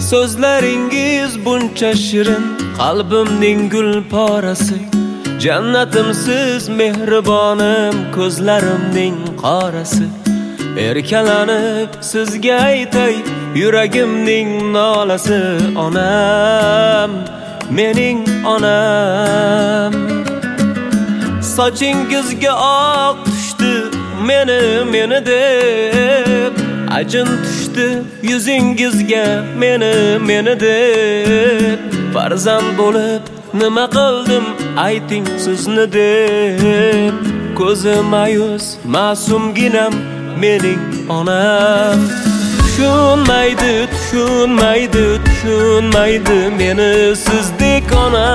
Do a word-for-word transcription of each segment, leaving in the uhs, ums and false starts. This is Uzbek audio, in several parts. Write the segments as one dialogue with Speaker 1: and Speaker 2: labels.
Speaker 1: So'zlaringiz buncha shirin, qalbimning gul porasi. Jannatimsiz mehribonim, ko'zlarimning qorasi. Erkalanib sizga aytay, yuragimning nolasi. Onam, mening onam. Sochingizga oq tushdi, meni meni deb. Ajin tushdi yuzingizga, meni meni deb. Farzand bo'lib nima qildim, ayting sizni deb. Ko'zi mayus ma'sumginam, mening onam. Tushunmaydi, tushunmaydi, tushunmaydi meni sizdek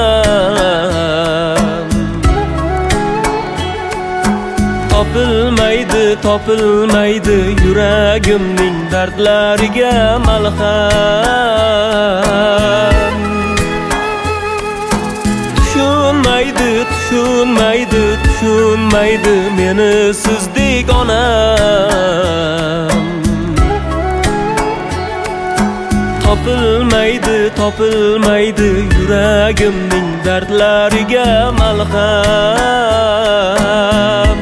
Speaker 1: onam. Topilmaydi, topilmaydi yuragimning dardlariga malham. Tushunmaydi, tushunmaydi, tushunmaydi meni sizdek onam. Topilmaydi, topilmaydi yuragimning dardlariga malham.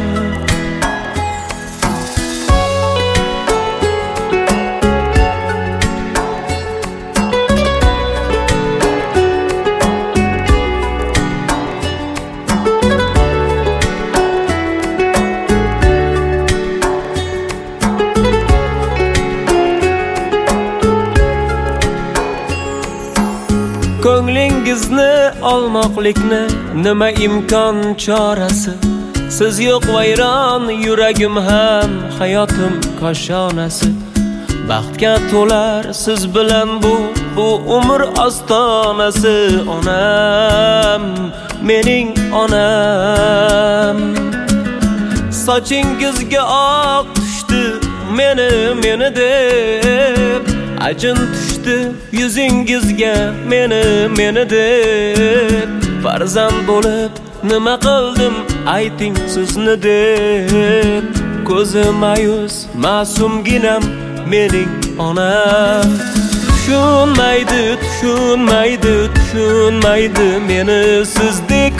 Speaker 1: Ko'nglingizni olmoqlikni nima imkon chorasi. Siz yo'q vayron yuragim ham, hayotim koshonasi. Baxtga to'lar siz bilan bu bu umr ostonasi. Onam, mening onam. Sochingizga oq tushdi, meni meni deb. Ajin tushdi yuzingizga, meni meni deb. Farzand bo'lib nima qildim, ayting sizni deb. Ko'zi mayus ma'sumginam, mening onam. Tushunmaydi, tushunmaydi, tushunmaydi meni sizdek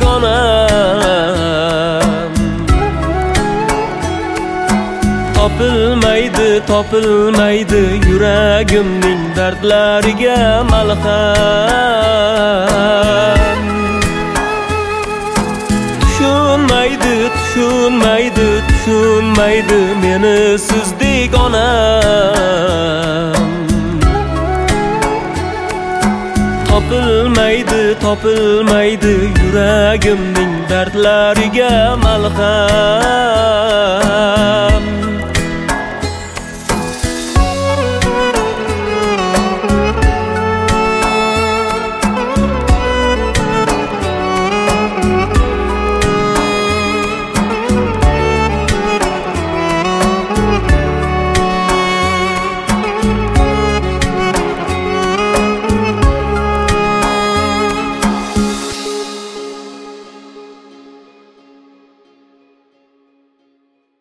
Speaker 1: onam. Topilmaydi, topilmaydi yuragimning dardlariga malham. Tushunmaydi, tushunmaydi, tushunmaydi meni sizdek onam. Topilmaydi, topilmaydi yuragimning dardlariga malham.